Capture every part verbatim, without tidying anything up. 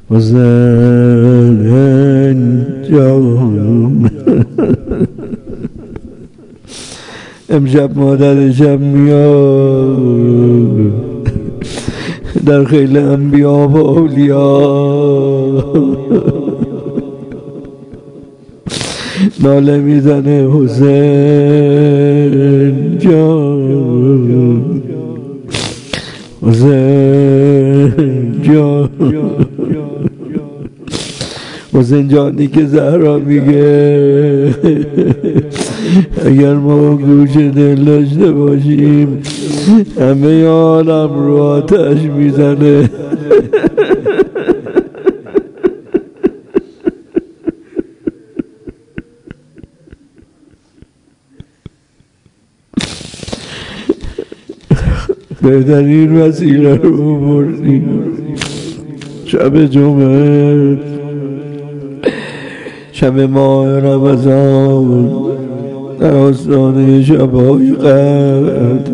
حسین جان امشب مادرشم میاد در خیل انبیا و اولیا ناله میزنه حسین جان حسین جان حسین جانی که زهرا میگه اگر ما گوش دل داشته باشیم همه عالم رو آتش میزنه. بهترین وسیله رو بردیم شب جمعه، شب ماه رمضان، در آستانه شب‌های قدر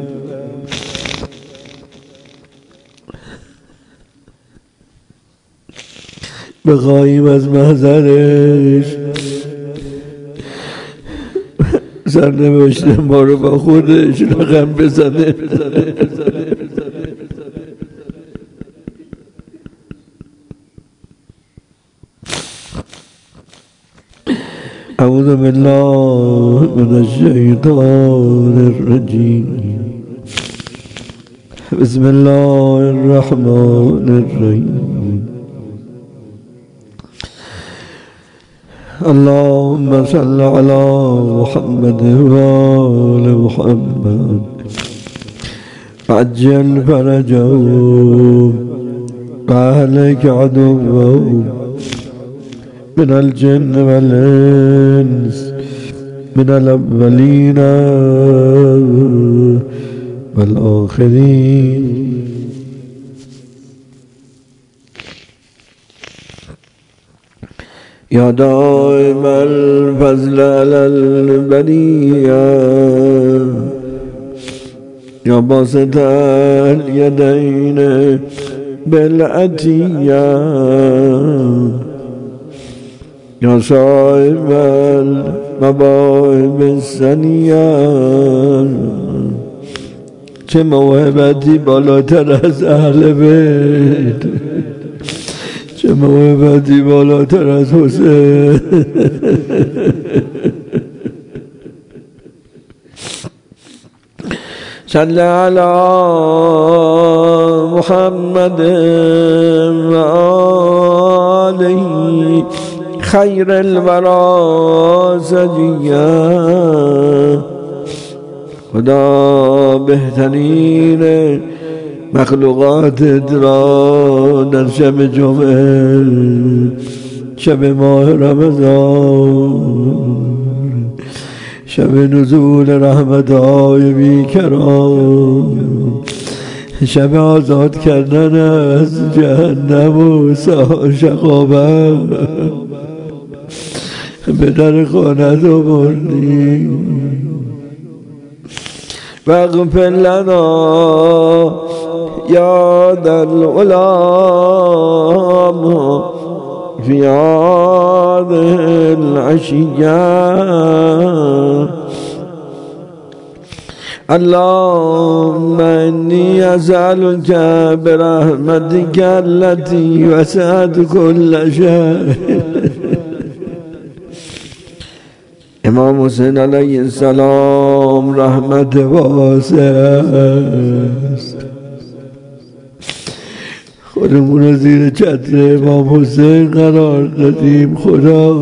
بخواهیم از محضرش سرنوشت ما رو با خودش رقم بزنه. اعوذ بالله من الشیطان الرجیم. بسم الله الرحمن الرحیم. اللهم صل على محمد وآل محمد عجل فرجهم وأهلك عدوهم من الجن والإنس من الأولين والآخرين. يا دائم الفضل على البرية يا باسط اليدين بالعطية يا صاحب المواهب السنية. چه موهبتی بالاتر از اهل بیت، چه موهبتی بالاتر از حسین. صل علی محمد و آله خیر الورا سجیا. خدا بهترین مخلوقات را در شب جمعه، شب ماه رمضان، شب نزول رحمت‌های بیکران، شب آزاد کردن از جهنم و شقاوت به در خانه آوردی. واغفر لنا یا ذا العلام فی هذه العشیة. اللهم انی اسألک برحمتک التي وسعت كل شيء. امام حسین علیه السلام رحمت واسع است. خودمون رو زیر چتر امام حسین قرار دادیم خدا،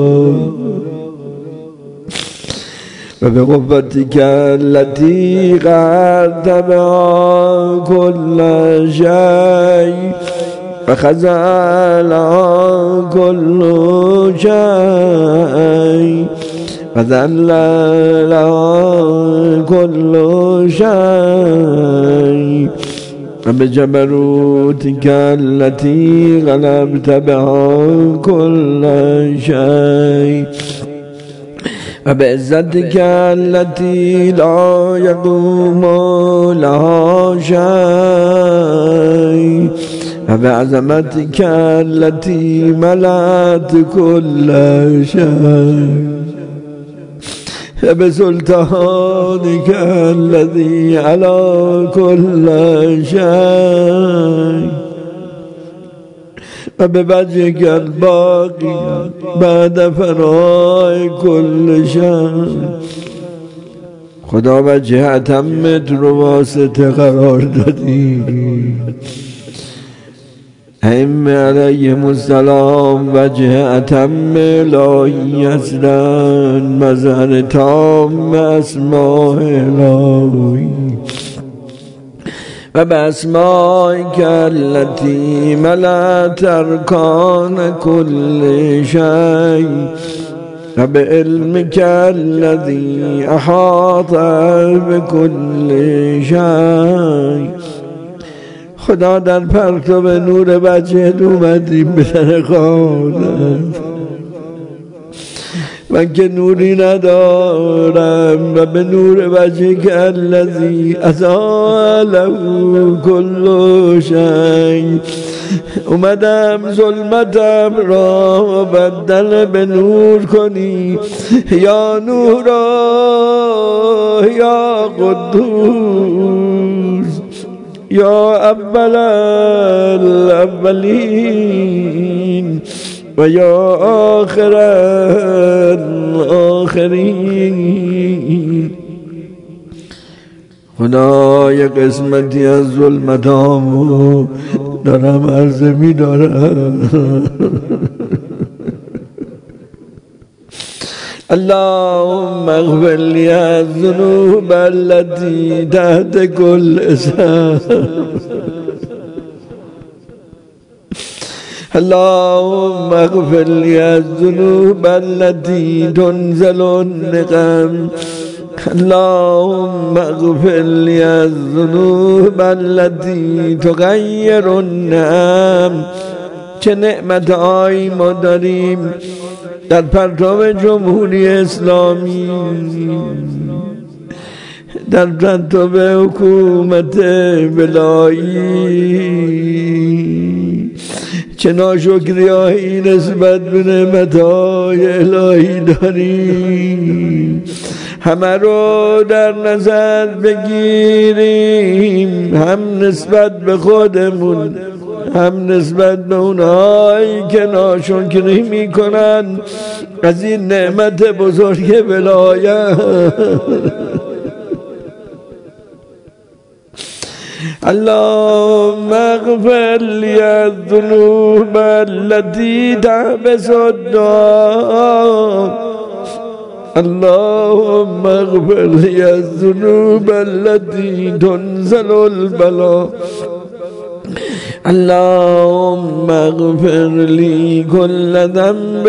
و به قوتک التي قد بها كل شيء فخزل كل شيء فذلل كل شيء وبجبروتك التي غلبت بها كل شيء وبعزتك التي لا يقوم لها شيء وبعظمتك التي ملأت كل شيء وبسلطانك الذي على كل شيء وبوجهك الباقي بعد فناء كل شيء. خدا وجه اتمت رو واسطه قرار دادی، ائمه علیهم السلام وجه اتم الهی هستند، مظهر تام اسماء الهی و باسمائک التي ملأت ارکان كل شيء و بعلمك الذي احاط بكل شيء. خدا در پرتو نور وجهت اومدیم به در قانت، من که نوری ندارم و به نور وجهک الذی اضاء له کل شیء اومدم ظلمتم را بدل به نور کنی. یا نورا یا قدوس یا اول الاولین و یا آخر الاخرین. خدا یک قسمتی از ظلمتامو دارم عرض می دارم. اللهم اغفر لي الذنوب التي تحت كل اسم. اللهم اغفر لي الذنوب التي تنزل النقم. اللهم اغفر لي الذنوب التي تغير النعم. چه نعمت هایی ما داریم در پرتو جمهوری اسلامی، در پرتو حکومت ولایی، چه ناشکری‌هایی نسبت به نعمت‌های الهی داریم. همه رو در نظر بگیریم، هم نسبت به خودمون هم نسبت به اونهایی که ناشکری میکنن از این نعمت بزرگ ولایت. اللهم اغفر لي الذنوب التي تحبس الدعاء. اللهم اغفر لي الذنوب التي تنزل البلاء. اللهم اغفر لي كل ذنب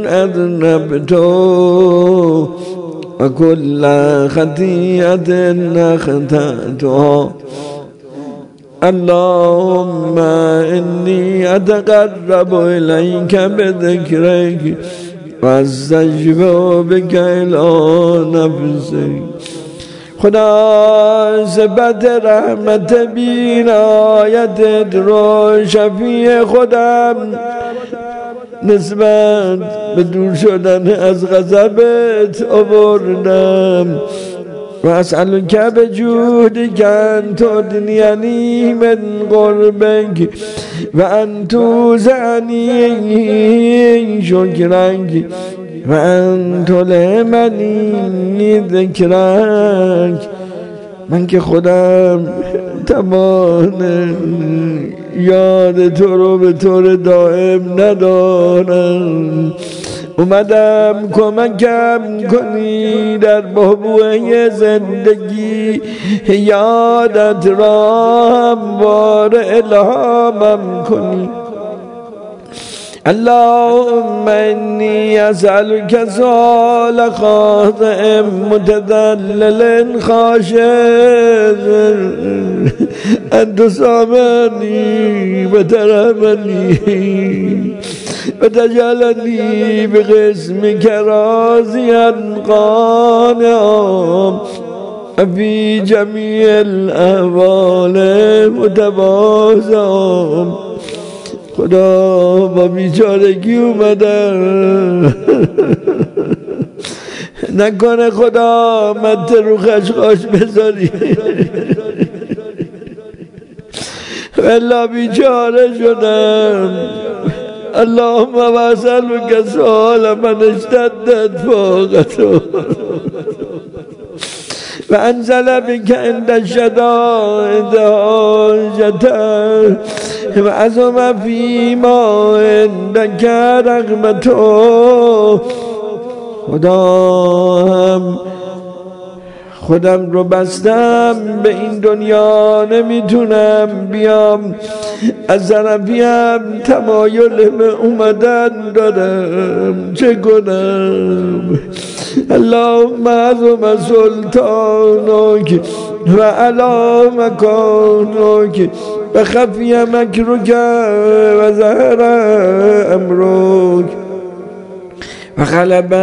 أذنبته وكل خطيئة أخطأتها. اللهم إني أتقرب إليك بذكرك واستشفع بك إلى نفسي. خدا صفت رحمت بینایتت رو شفیع خودم نسبت به دور شدن از غضبت آوردم و اسألک بجودک ان تدنینی من قربک و ان توزعنی شکرک و ان تلهمنی ذکرک. من که خودم توان یاد تو رو به طور دائم ندارم، اومدم کمکم کنی در بحبوحه زندگی، یادت را هموار الهامم کنی. اللهم إني أسألك سؤال خاضع متذلل خاشع أن تسامحني وترحمني وتجعلني بقسمك راضيا قانعا في جميع الأحوال متواضعا خدا با بیچارگی اومدم نکنه خدا من رو خشخاش بذاری والله بیچاره شدم. اللهم واسألك سؤال من اشتدت فاقته وانزل بك عند الشدائد حاجته وعظم فيما عندك رغبته. خدا هم خودم رو بستم به این دنیا نمیتونم بیام، از طرفیم تمایل به اومدن دارم، چه کنم؟ اللهم عظم سلطانک و علی مکانک و خفی مکرک و ظهر امرک و غلب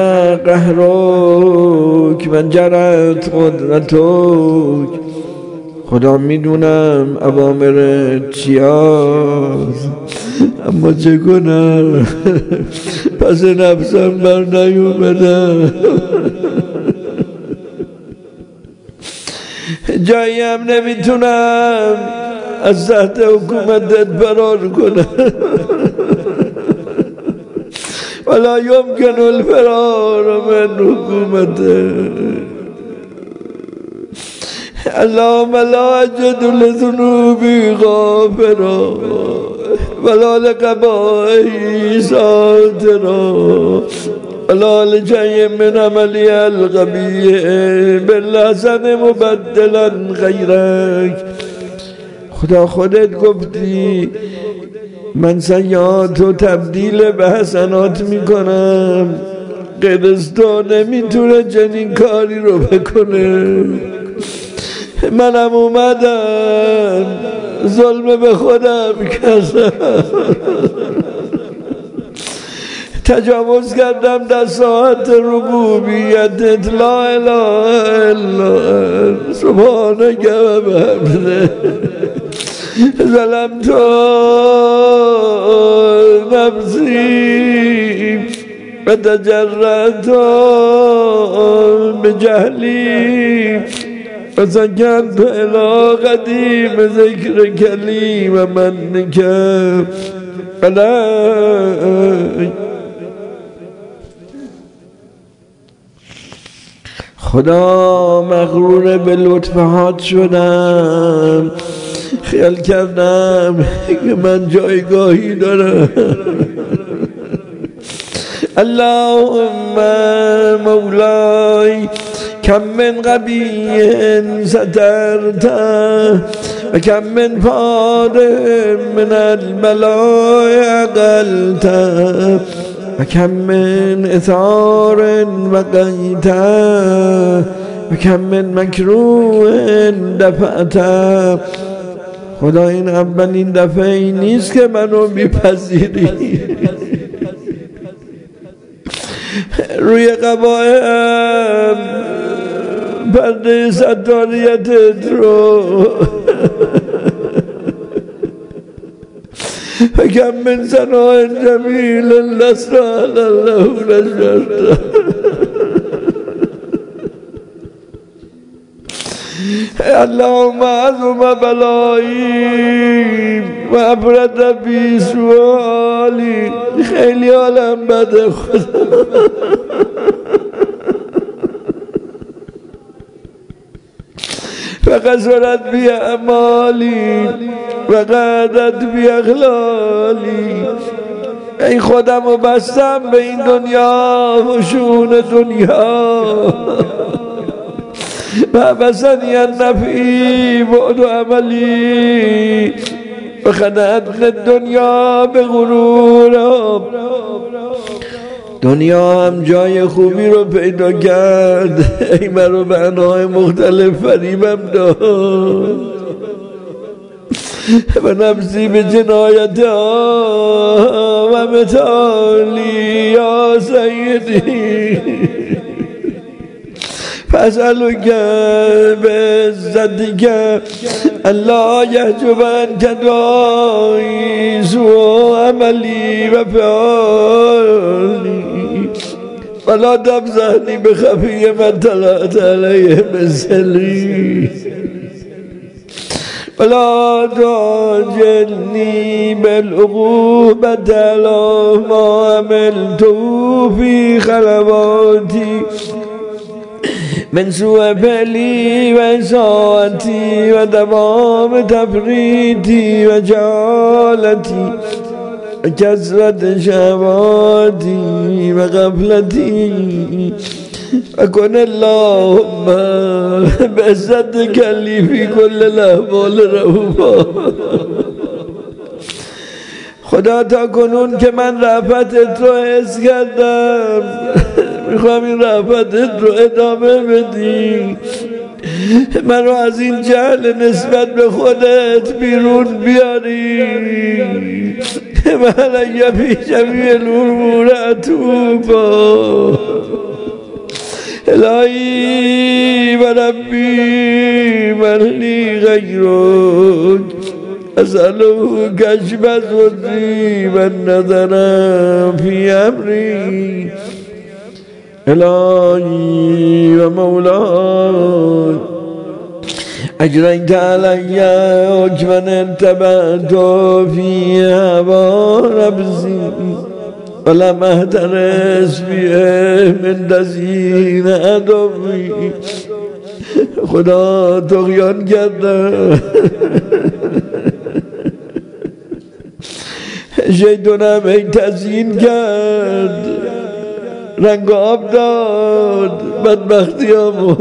قهرک و جرت قدرتک. خدا میدونم اوامرت چیاست، اما چه کنم؟ پس نفسم بر نیومدم، جایی هم نمیتونم از تحت حکومتت فرار کنم ولا يمكن الفرار من حكومته. اللهم لا أجد لذنوبي غافرا ولا لقبائي ساترا ولا لشيء من عملي القبيح بالحسن مبدلا غيرك. خدا خودت گفتی من سیئات و تبدیل به حسنات میکنم، غیر از تو نمیتونه چنین کاری رو بکنه. منم اومدم ظلم به خودم کردم، تجاوز کردم در ساعت ربوبیتت. لا اله الا انت سبحانک و بحمدک ظلمت نفسی و تجرأت بجهلی و سکنت الی قدیم ذکر کلیم و منک علی. خدا مغرور به لطفهات شدم، خیال کردم که من جایگاهی دارم. اللهم مولای کم من قبیح سترته و کم من فادح من البلاء عقلته و کم من اثار وقیته و کم من مکروه دفعته. خدا این اولین دفعه ای نیست که منو میپذیری. روی قبائم پرده ستاریتت رو و کم من سناء جمیل لست له نشرته. اللهم عظم بلایی و افرد بی سوالی. خیلی حالم بده خدا، فقصرت بی اعمالی و قعدت بی اخلالی. ای خودم رو بستم به این دنیا و شون دنیا و بسنی النفی بعد عملی و خدعتن دنیا به غرورم. دنیا هم جای خوبی رو پیدا کرد، ای مرا به انواع مختلف فریبم داد و نفسی به جنایت ها و متالی یا سیدی فاسألك بعزتك الا يحجب عنك دعائي سوء عملي وفعالي ولا تفزعني بخفي من طلعت عليه مثلي ولا تعجلني بالعقوبة على ما عملته في خلواتي من سوء فعلي وإساءتي وتمام تفريطي وجهالتي وكثرة شهواتي وغفلتي أكن اللهم بعزتك لي في كل الأحوال رؤوفا. خدا تا کنون که من رأفتت رو حس کردم، میخوام این رأفتت رو ادامه بدی، من رو از این جهل نسبت به خودت بیرون بیاری. من اگه فی جمیع الامور اتوبا الهی و ربی من لی غیرک اسألو کشف ضری و النظر فی امری الهی و مولاي اجريت علي حكما اتبعت في هوى نفسي ولم اهترس فيه من دزين عدوي. خدا طغیان کردم، شیطانم ای تزیین کرد، رنگ آب داد بدبختیامو.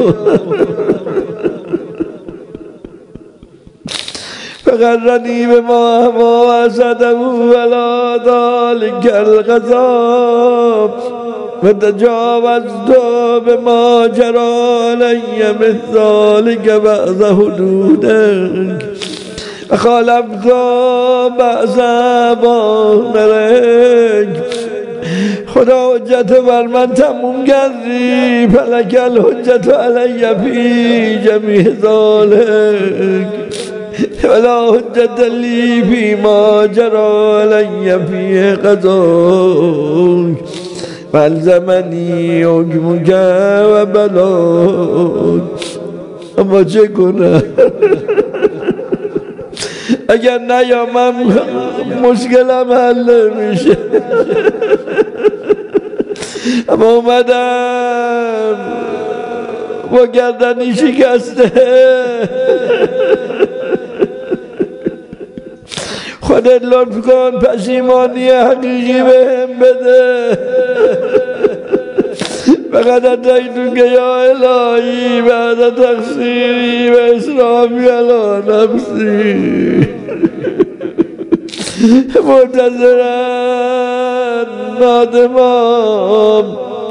فقرنی به ما هوا وسده ولا ذلك الغضب و تجاوزت به ما جرى علی من ذلك بعض حدودک و خالفت بعض اوامرک. خدا حجت بر من تموم کردی، فلک الحجت علی فی جمیع ذلک ولا حجت لی فیما جرى علی فی قضاک فالزمنی حکمک و بلاک. اما چه کنم اگر نیامم مشکلم حل میشه. اما اومدم با گردنی شکسته، خودت لطف کن پشیمانی حقیقی بهم بده. فقط اتیتو که یا الهی بعد تقصیری و اسرافی علی نفسی معتذرا نادما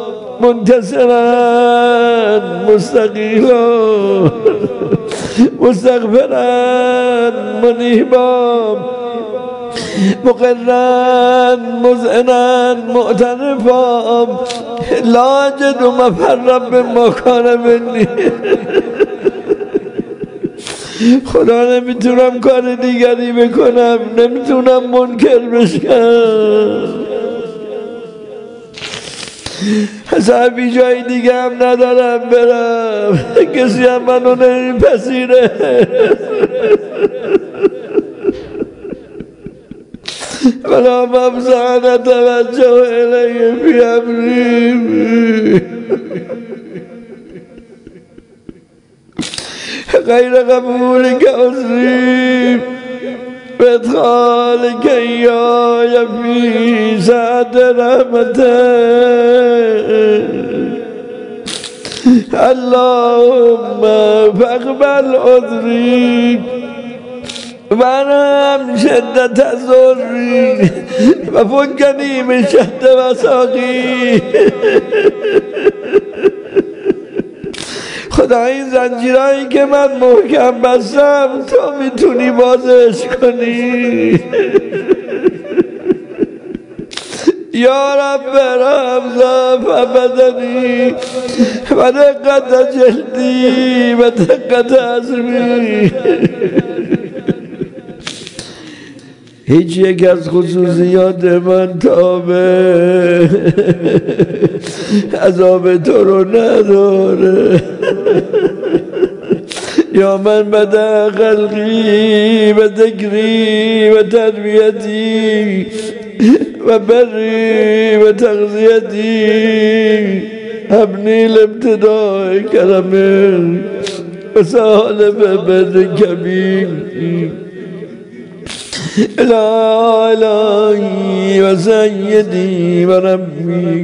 منتصرا مستقیلا مستغفرا منیبا مقرا مذعنا معترفا لا اجد مفرا مما کان منی. خدا نمیتونم کار دیگری بکنم، نمیتونم منکر بشم، حسابی جای دیگه هم ندارم برم، کسی هم منو نمیپذیره. ولا مفزع نتوجه الیه فی امری غیر قبولک عذری و ادخالک ایای فی سعت رحمتک. اللهم فاقبل عذری منم شدت ضری و فکنی من شد وساقی. خدا این زنجیرهایی که من محکم بستم تو میتونی بازش کنی. یا رب ارحم فبدنی و دقت جلدی و دقت عظمی. هیچ یک از خصوصیات من تابه عذاب تو رو نداره. یا من بدا خلقی و ذکری و تربیتی و بری و تغذیتی ابنی الابتداء کرمه و سالف بر کبیر الهی و سیدی و ربی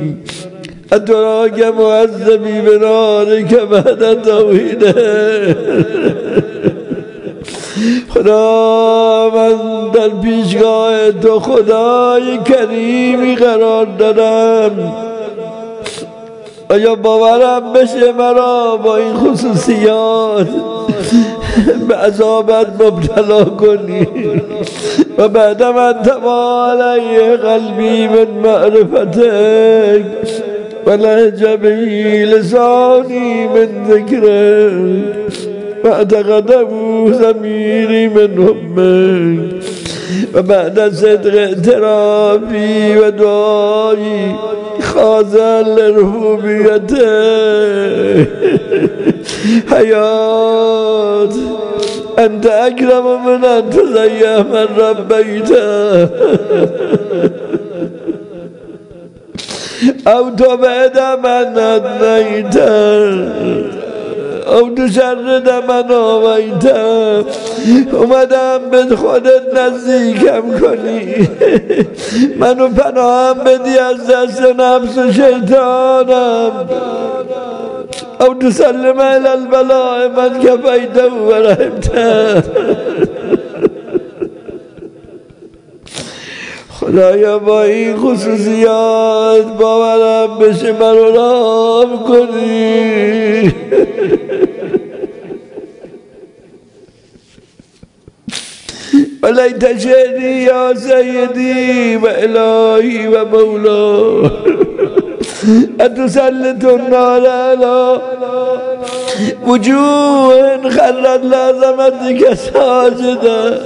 اتراک معذبی بنارک بعد توحیده. خدا من در پیشگاه تو خدای کریمی قرار دارم. آیا باورم بشه مرا با این خصوصیات به عذابت مبتلا کنی و بعد من تمالی قلبی من معرفتک و لهجبی لسانی من ذکرک و اعتقده ضمیری من حبک و بعد صدق اعترافی و دعایی خاضع لربوبیته حیات انت اکرم من ان تزیح من ربیته او تبعد من ادنیته او تشرد من آویته. اومدم به خودت نزدیکم کنی، منو پناهم بدی از دست نفس و شیطانم. او تسلم الی البلاء من کفیته و رحمته. خدایا با این خصوصیات باورم بشه منو رحم کنی. ولیت شعری یا سیدی و الهی و مولا اتسلط النار علی وجوه خرت لعظمتک ساجده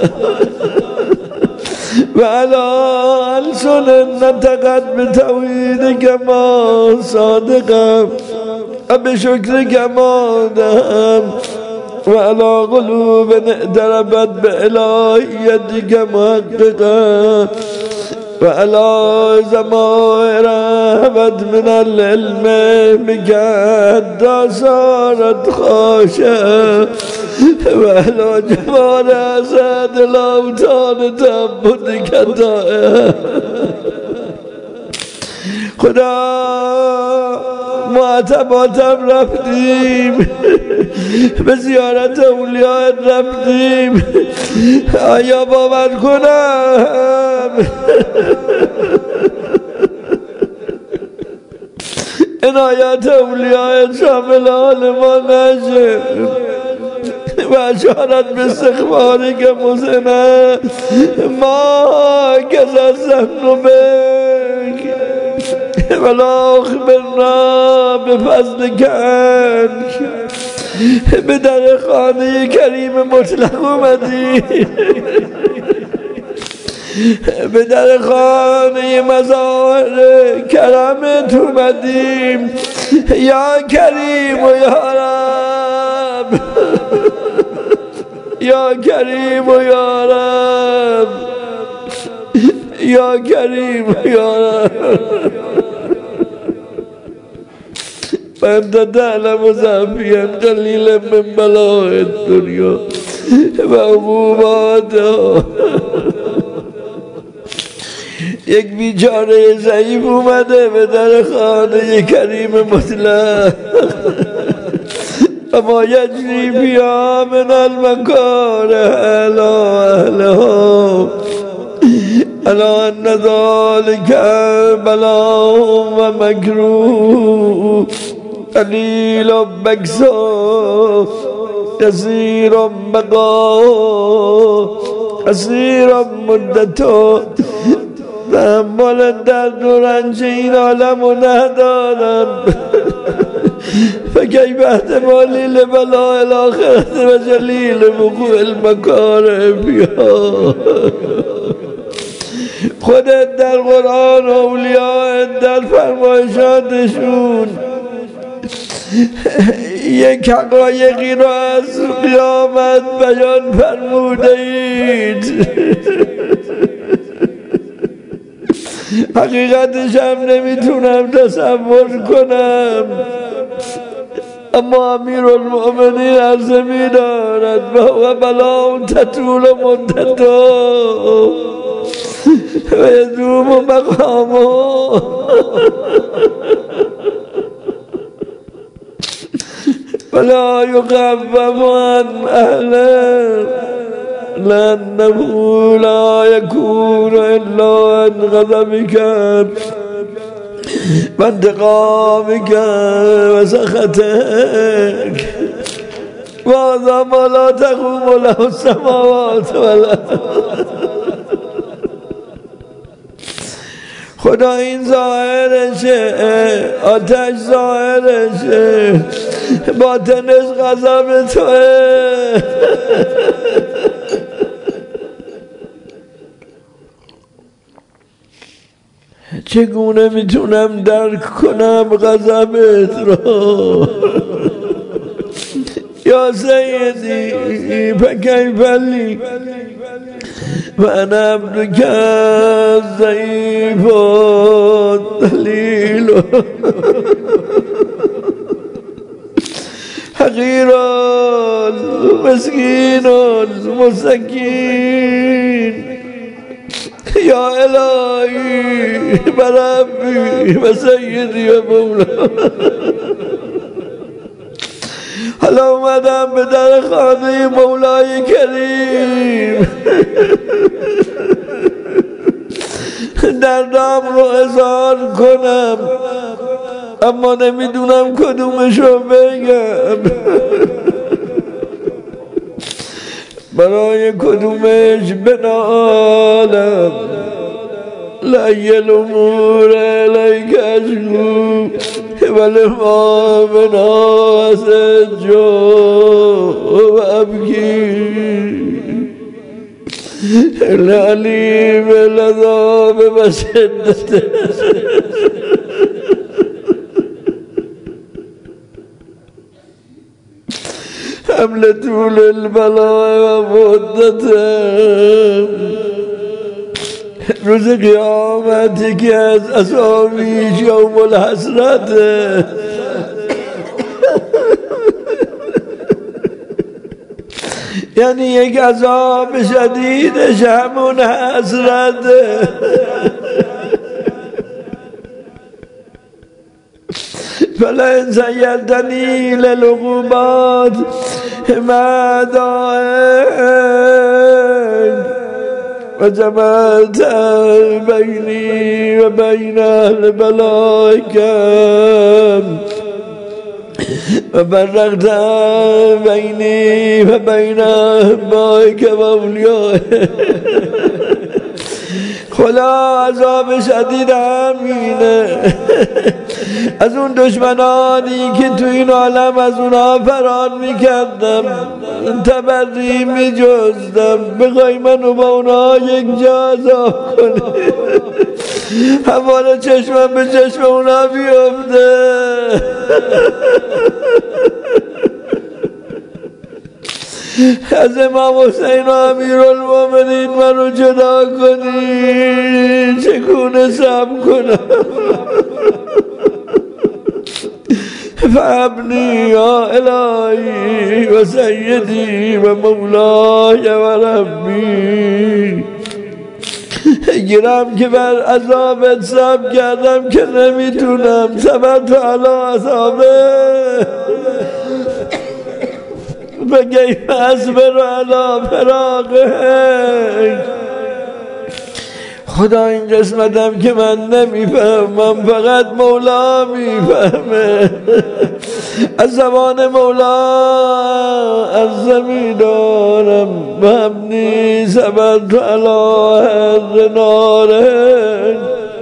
و علی السن نطقت بتوحیدک ما صادقم و بشکرک ما دهم و علی قلوب اعترفت بإلهیتک محققا و علی ضمائر هبت من العلم بک حتی صارت خاشعة و علی جمال اسد الاوطان تعبدک دائما. خدا معتباتم رفتیم، به زیارت اولیاء رفتیم، آیا باور کنم عنایت اولیاء شامل حال ما نشه و اشارت به استغفاری که مسنه ما کزازن بک ولا اخبرنا بفضل کنک. به در خانه کریم مطلق اومدی، به در خانه مظاهر کرمت اومدیم یا کریم و یا رب، یا کریم و یا رب، یا کریم و یا رب. فانت تعلم ضعفی قلیل من بلاء الدنیا و عقوباتها. یک بیچاره ضعیف اومده به در خانه کریم مطلق و ما یجری بیا من المکاره الی اهلها الا ان ذلک بلاء و مکروه قلیل بکسا کثیر بقا قصیر مدتا تحمل درد و رنج این عالم رو ندارم فکیف احتمالی لبلاء الاخرت و جلیل وقوع المکارم بیا. خودت در قرآن و اولیاء در فرمایشاتشون یک حقایقی را از قیامت بیان فرموده اید، حقیقتش هم نمیتونم تصور کنم، اما امیر المؤمنین عرض می‌دارد و هو بلاء تطول مدته و یدوم مقامه ولا يخفف عن أهله لأنه لا يكون إلا عن غضبك وانتقامك وسخطك وهذا ما لا تقوم له السماوات والأرض. خدا این ظاهرشه، آتش ظاهرشه، باطنش غضب توه. چگونه میتونم درک کنم غضبت را یا سیدی فکیف لی و انا عبدک ضعیف دلیل حقیر مسکین مسکین یا الهی و ربی و سیدی و مولا. حالا اومدم به در خانه مولای کریم دردم رو اظهار کنم، اما نمیدونم کدومشو بگم، برای کدومش بنالم. لای الامور الیک اشکو ولما بناس جو و ابکی لعلیم العذاب و شدت. حمل طول البلاء و مدته، روز قیامتی که از اصحابیش یوم الحسرته، یعنی یک عذاب شدیدش همون حسرته. فلئن زیلتنی للعقوبات ما دائم و جمعت بینی و بین اهل بلائکم و فرقت بینی و بین احبائک و اولیائک. خدا عذاب شدید همینه، از اون دشمنانی که تو این عالم از اونها فرار میکردم، تبری میجستم، بخوای منو با اونها یک جا عذاب کنی، همواره چشمم به چشم اونها بیفته. از امام حسین و امیر المؤمنین منو جدا کنی، چگونه صبر کنم؟ فابنی یا الهی و سیدی و مولای و ربی. گیرم که بر عذابت صبر کردم که نمیتونم، صبرت علی عذابه فکیف اصبر علی فراقه. خدا این قسمتم که من نمیفهمم، فقط مولا میفهمه. از زمان مولا از زمیدانم مبنی سبت علی هر ناره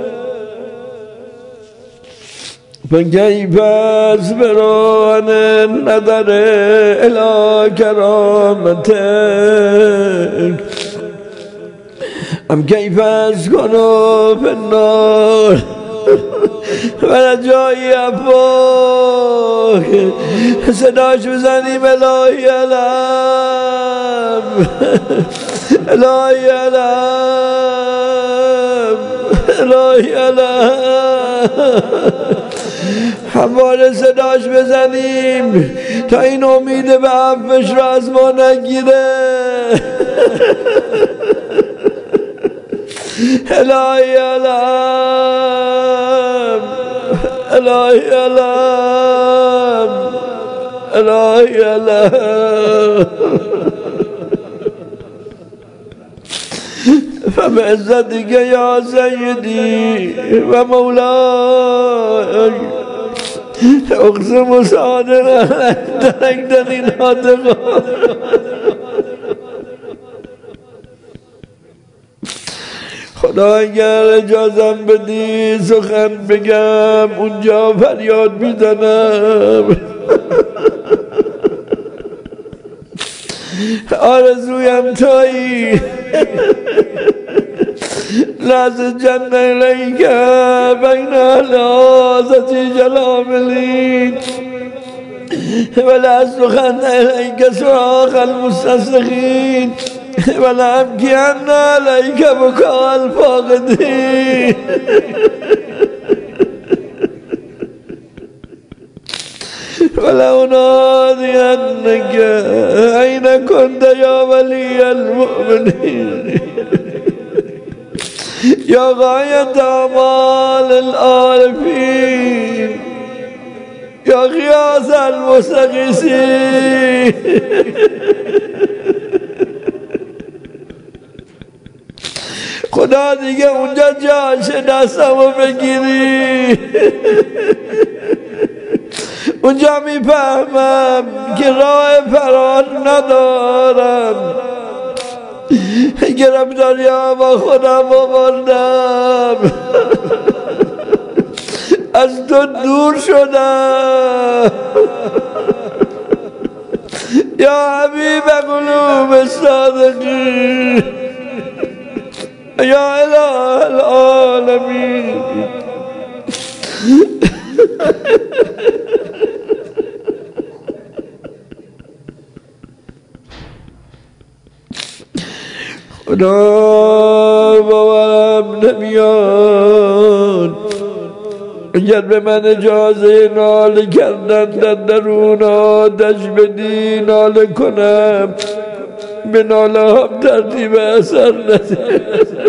فكيف أصبر النظر إلى كرامتك أم كيف أسكن في النار ورجائي أفوق صداش بزنیم الهی علم الهی علم الهی علم همواره صداش بزنیم تا این امید به عفوش را از ما نگیره الهی علم الهی علم الهی علم فبعزتك يا سيدي ومولاي اقسم صادقا تركتني ناطقا خدا اگر اجازم بدی سخن بگم اونجا فریاد میزنم آرزویم تویی لحظه جنه الیک بین لحظتی جلاملی ولا سخن الیک سراخ المستصرخین ولا ابکین الیک بکا الفاقدین ولا أنادينك أين كنت يا ولي المؤمنين يا غاية أعمال العارفين يا غياث المستغيثين خدا دیگه اونجا جاش دستمو بگیری اونجا میفهمم که راه فرار ندارم گرفتاری ها با خودم آوردم از تو دور شدم یا حبیب قلوب الصادقین یا اله العالمین خدا باورم نمیاد اگر به من اجازه ناله کردن در درون آتش بدی ناله کنم به ناله هم ترتیب اثر نده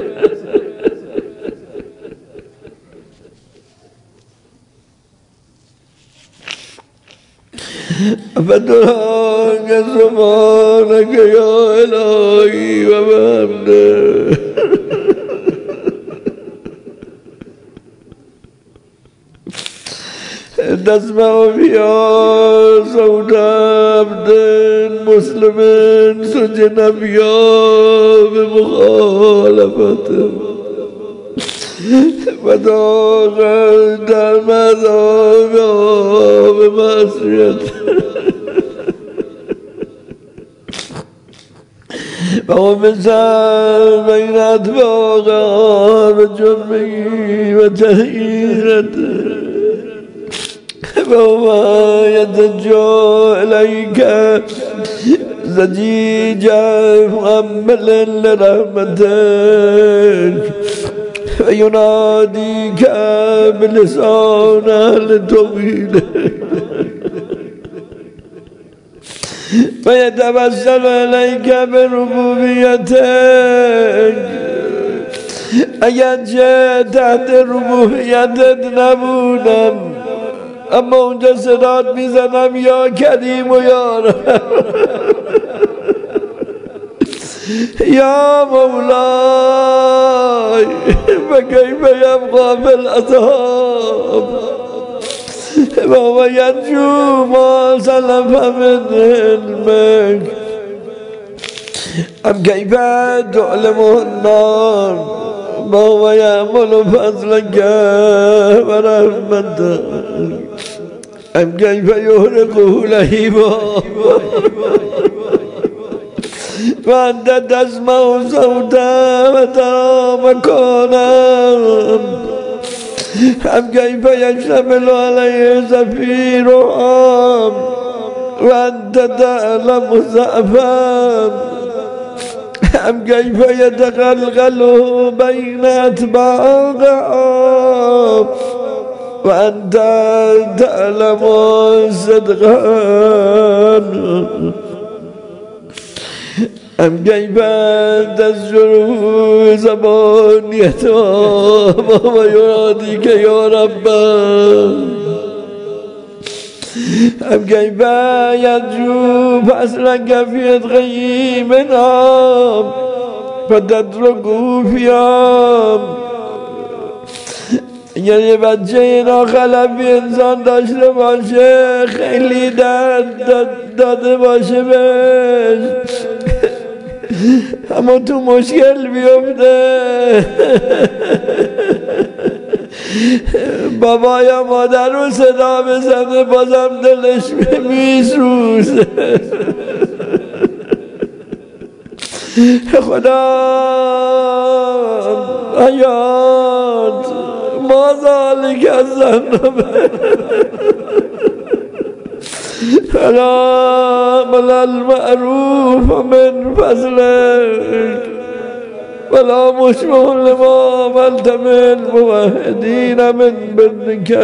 فدراك سبحانك يا إلهي وبحمدك تسمع فيها صوت عبد مسلم سجن فيها بمخالفته ودخلت المذهب بمعصيته ومثال بين أطباقها بجرمه وتهيئته وما يتجو إليك زجيجا مؤمل لرحمتك ويناديك بلسان أهل توحيدك ويتوسل إليك بربوبيتك اگر چه تحت ربوبیتت نبودم اما اونجا صدات میزنم یا کریم و یا رحم یا مولای فکیف یبقى فی العذاب بابا يرجو ما سلف من علمك أم كيف تعلم النار بابا يأمل فضلك ورحمتك أم كيف يهرقه لهيبا وأنت تسمع صوتا وترى مكانا أم كيف يشتمل عليه زفيرها وأنت تعلم ضعفا أم كيف يتغلغل بين أتباعها وأنت تعلم صدقا أم كيف تزجر زبانيته ويراديك يا رب أم كيف يرجو فأسلك في أدغي منها فتتركه فيها یعنی بچه اینا خلفی انسان داشته باشه خیلی درد داده باشه بهش اما تو مشکل بیفته بابا یا مادر رو صدا بزنه بازم دلش میسوزه خدا حیات ما ذلك الذنب فلا ولا المعروف من فضلك ولا مشبه لما عملت من موحدين من بدك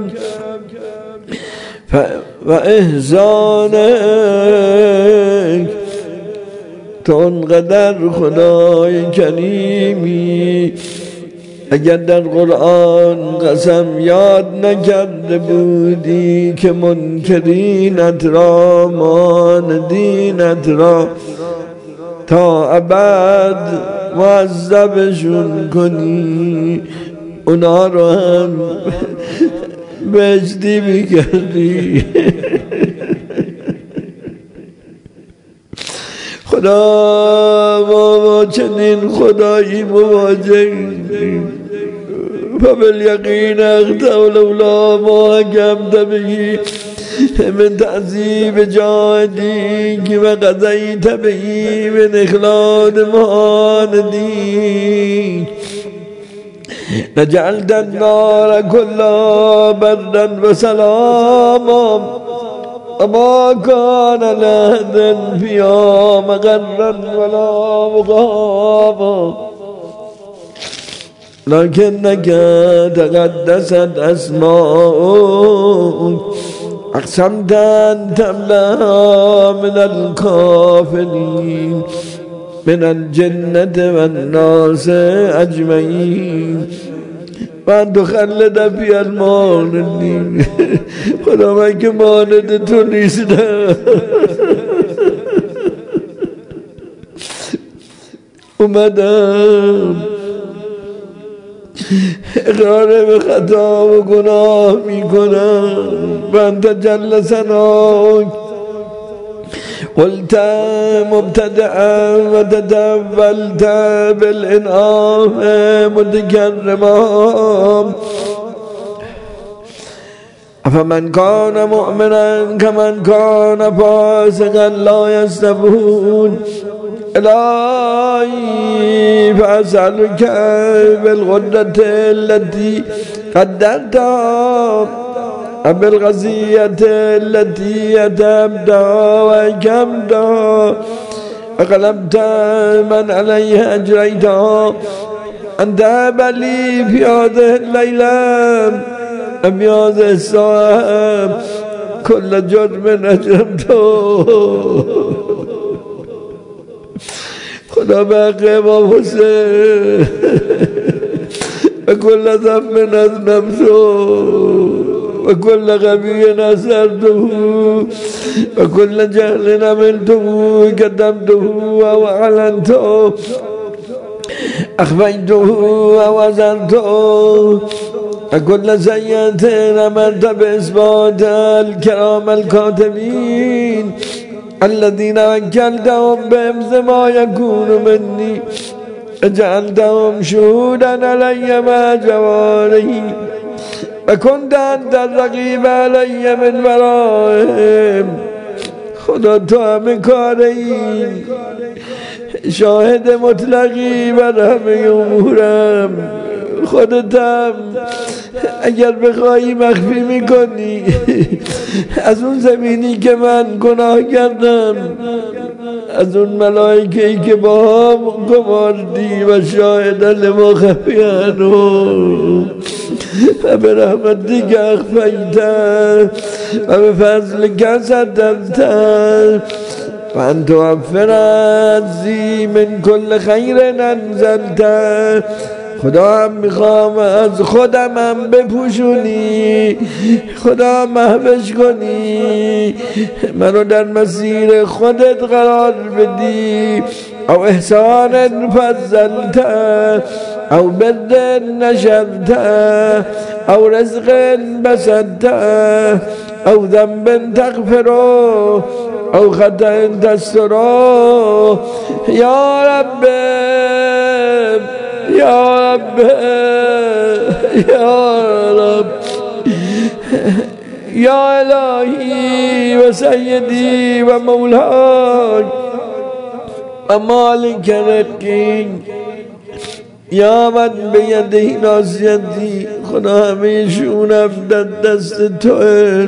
وإحسانك تو انقدر خدای کریمی اگر در قرآن قسم یاد نکرده بودی که منکرینت را ماندینت را تا ابد معذبشون کنی اونا رو هم بهشتی میکردی خدا ما چنین خدایی مواجهیم فبالیقین اخطأ لولا ما حکمت به من تعذیب جادی و قضیت به من اخلاد ماندی نجعلت النار كلها بردا وسلاما وما كان لأحد فيها مقرا ولا مقاما لكنك تقدست أسماؤك أقسمت أن تملأها من الكافرين من الجنة والناس أجمعين وأن تخلد في المولدين خدا من که مانند تو نیستم اومدم اقرار به خطا و گناه میکنم و انت جل ثناؤک قلت مبتدعا و تدولت بالانعام متكرما فمن كان مؤمنا كمن كان فاسقا لا يستوون إلهي فأسألك بالغدة التي قدرتها بالغزية التي أتمتها وأكمتها وقلبت من عليها أجريتها أن تهب لي في هذه الليلة في هذه الساعة كل جرم أجرمته خدا باقي ما حسين وكل ذنب أذنبته وكل غبي أسرته وكل جهل عملته قدمته وأعلنته أخفيته ووزنته كل سيئة أمرت بإثبات الكرام الكاتبين الذين وكلتهم بحفظ ما يكون مني جعلتهم شهودا علي مع جوارحي وكنت أنت الرقيب علي من ورائهم. خدا تو همه کاری، شاهد مطلقی بر همه امورم. خودتم اگر بخوایی مخفی میکنی از اون زمینی که من گناه کردم، از اون ملائکه‌ای که با هم گماردی و شاهدن ما خفیانو و به رحمتک اخفیته و به فضلک سترته و ان توفر عزی من کل خیر انزلته. خدا هم میخوام از خودم هم بپوشونی، خدا محوش کنی، منو در مسیر خودت قرار بدی. او احسان فضلته او بر نشرته او رزق بسطته او ذنب تغفره او خطأ تستره. یا رب یا رب یا رب یا الهی و سیدی و مولاي و مالک رقی یا من بیده ناصیتی. خدا همه شونم در دست توئه.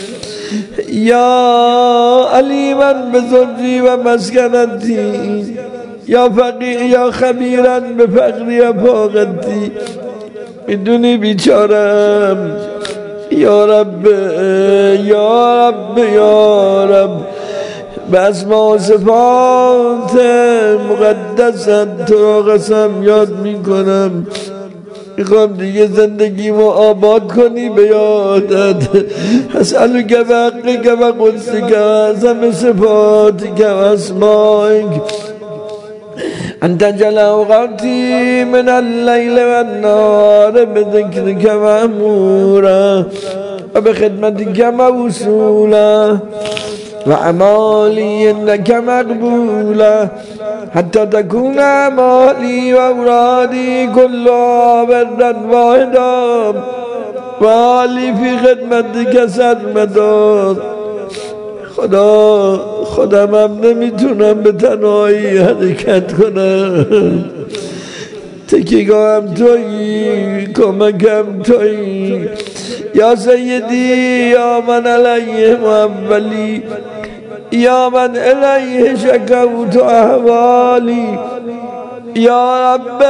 یا علیما بزرگی و مسکنتی یا فقیر یا خبیرا به فقری و فاقتی. میدونی بیچارم. یا رب یا رب یا رب به اسما و صفات مقدست تو را قسم یاد میکنم. میخوام دیگه زندگیمو آباد کنی به یادت. اسألک بحقک و قدسک و اعظم صفاتک و اسمائک ان تجعل اوقاتی من اللیل و النهار بذکرک مأمورا و بخدمتک موصولا و اعمالی انک مقبولا حتی تكون اعمالی و اورادی كلها برا واحدا و حالی فی خدمتک سرمدا. خدا خودم هم نمیتونم به تنهایی حرکت کنم. تکیگاهم تویی، کمکم تویی. یا سیدی یا من علیه اولی یا من الیه شکوت احوالی. یا رب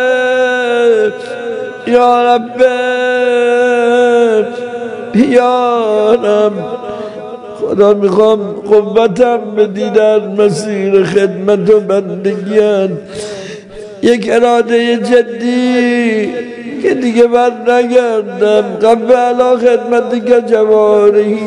یا رب یا رب خدا میخوام قوتم بدی در مسیر خدمت و بندگیت. یک اراده جدی که دیگه بر نگردم. قبل علا خدمتک جوارحی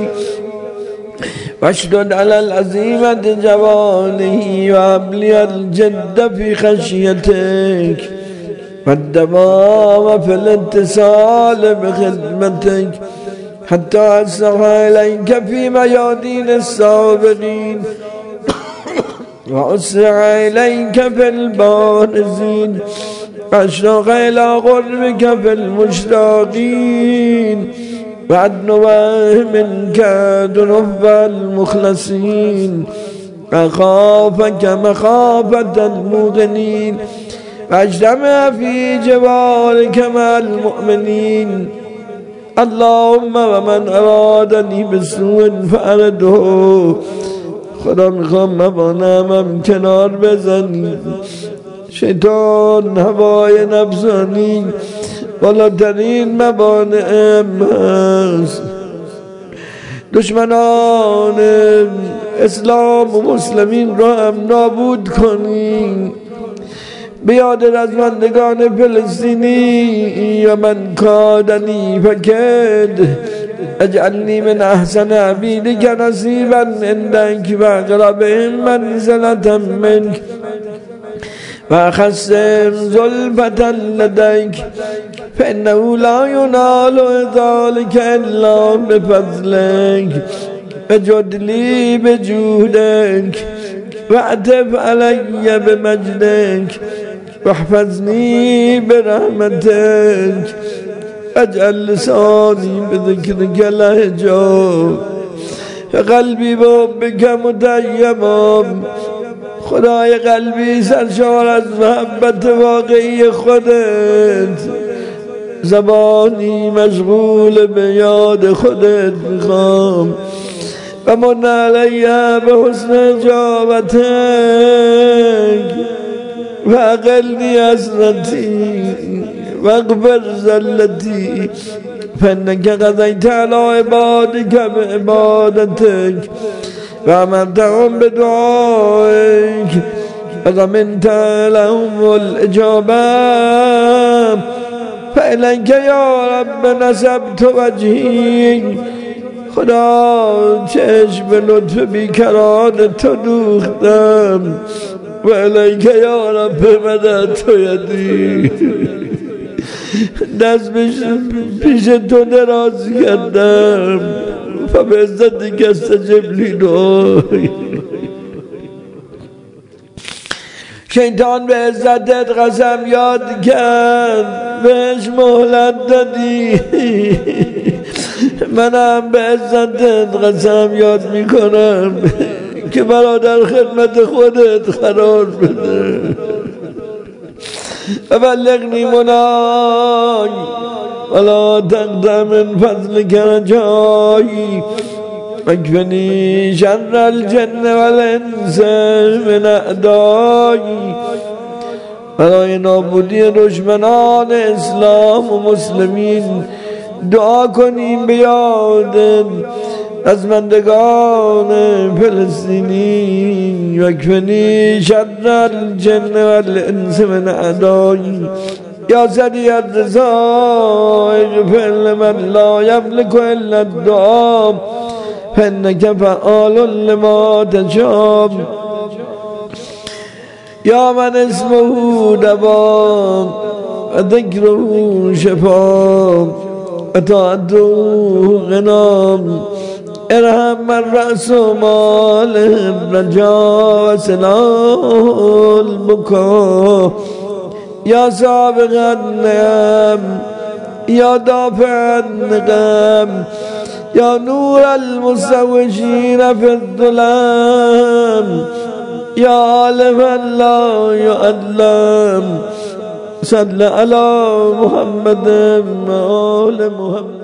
واشدد علی العزیمت جوانحی و ابلی الجد فی خشیتک و الدوام فی الاتصال بخدمتک حتی اصلح الیک فی میادین السابقین و اسرع الیک فی البارزین و اشراق الی قربک فی المشتاقین و ادنوه منک دنوب المخلصین و خافک مخافت الموقنین و اجتمع فی جوارک مع المؤمنین. اللهم و من ارادنی بسوء فارده. خدا میخوام موانم هم کنار بزنی. شیطان هوای نفسانی بالاترین موانعم هست. دشمنان اسلام و مسلمین را هم نابود کنی. بیاد رزمندگان فلسطینی و من کادنی فکد اجعلنی من احسن عبیدک نصیبا عندک و اقربهم منزلة منک وخصم زلفة لديك فإنه لا ينال ذلك إلا بفضلك فجد لي بجودك واعتب علي بمجدك واحفظني برحمتك اجعل لساني بذكرك لهجا قلبی بحبك متیما خدای قلبی سرشار از محبت واقعی خودت زبانی مشغول به یاد خودت میخوام و من علیه به حسن اجابتک و اقلنی حسرتی و اغفر زلتی فانک قضیت علی عبادک بعبادتک و امرتهم بدعائک و ضمنت لهم الاجابه فالیک یا رب نسبت وجهی خدا چشم به لطف بیکران تو دوختم و الیک یا رب مددت یدی دست پیش تو دراز کردم فبعزتک استجب لی دعای شیطان به عزتت قسم یاد کرد بهش مهلت دادی منم به عزتت قسم یاد میکنم که برادر خدمت خودت قرار بده بلغنی منای ولا تقدم من فضلك رجایی اکفنی شر الجن والانس من اعدایی برای نابودی دشمنان اسلام و مسلمین دعا کنیم به یاد رزمندگان فلسطینی و اکفنی شر الجن والانس من اعدایی یا سریع الرضا اغفر لمن لا یملک الا الدعا فانک فعال لما تشاء یا من اسمه دوا و ذکره شفا و طاعته غنا ارحم من رأس ماله رجا و سلاح البکا یا سابق النعم یا دافع النقم یا نور المستوجین فی الظلام یا عالما لا يعلم صل علی محمد و آل محمد.